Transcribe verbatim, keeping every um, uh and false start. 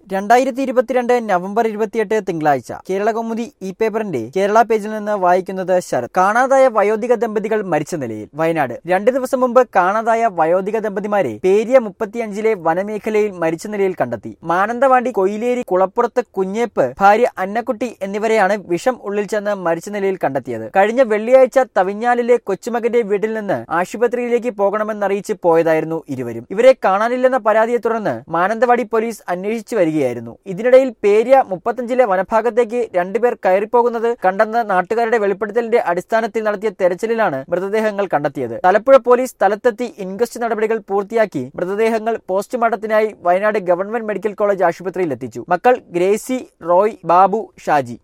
രണ്ടായിരത്തി ഇരുപത്തിരണ്ട് നവംബർ ഇരുപത്തിയെട്ട് തിങ്കളാഴ്ച കേരളകൗമുദി ഇ പേപ്പറിന്റെ കേരള പേജിൽ നിന്ന് വായിക്കുന്നത് ശരത്. കാണാതായ വയോധിക ദമ്പതികൾ മരിച്ച നിലയിൽ. വയനാട്. രണ്ടു ദിവസം മുമ്പ് കാണാതായ വയോധിക ദമ്പതിമാരെ പേരിയ മുപ്പത്തിയഞ്ചിലെ വനമേഖലയിൽ മരിച്ച നിലയിൽ കണ്ടെത്തി. മാനന്തവാടി കൊയിലേരി കുളപ്പുറത്ത് കുഞ്ഞേപ്പ് ഭാര്യ അന്നക്കുട്ടി എന്നിവരെയാണ് വിഷം ഉള്ളിൽ ചെന്ന് മരിച്ച നിലയിൽ കണ്ടെത്തിയത്. കഴിഞ്ഞ വെള്ളിയാഴ്ച തവിഞ്ഞാലിലെ കൊച്ചുമകന്റെ വീട്ടിൽ നിന്ന് ആശുപത്രിയിലേക്ക് പോകണമെന്നറിയിച്ച് പോയതായിരുന്നു ഇരുവരും. ഇവരെ കാണാനില്ലെന്ന പരാതിയെ തുടർന്ന് മാനന്തവാടി പോലീസ് അന്വേഷിച്ചു വരികയായിരുന്നു. ഇതിനിടയിൽ പേരിയ മുപ്പത്തഞ്ചിലെ വനഭാഗത്തേക്ക് രണ്ടുപേർ കയറിപ്പോകുന്നത് കണ്ടെന്ന നാട്ടുകാരുടെ വെളിപ്പെടുത്തലിന്റെ അടിസ്ഥാനത്തിൽ നടത്തിയ തെരച്ചിലിലാണ് മൃതദേഹങ്ങൾ കണ്ടെത്തിയത്. തലപ്പുഴ പോലീസ് സ്ഥലത്തെത്തി ഇൻക്വസ്റ്റ് നടപടികൾ പൂർത്തിയാക്കി മൃതദേഹങ്ങൾ പോസ്റ്റ്മോർട്ടത്തിനായി വയനാട് ഗവൺമെന്റ് മെഡിക്കൽ കോളേജ് ആശുപത്രിയിൽ എത്തിച്ചു. മക്കൾ ഗ്രേസി, റോയ്, ബാബു, ഷാജി.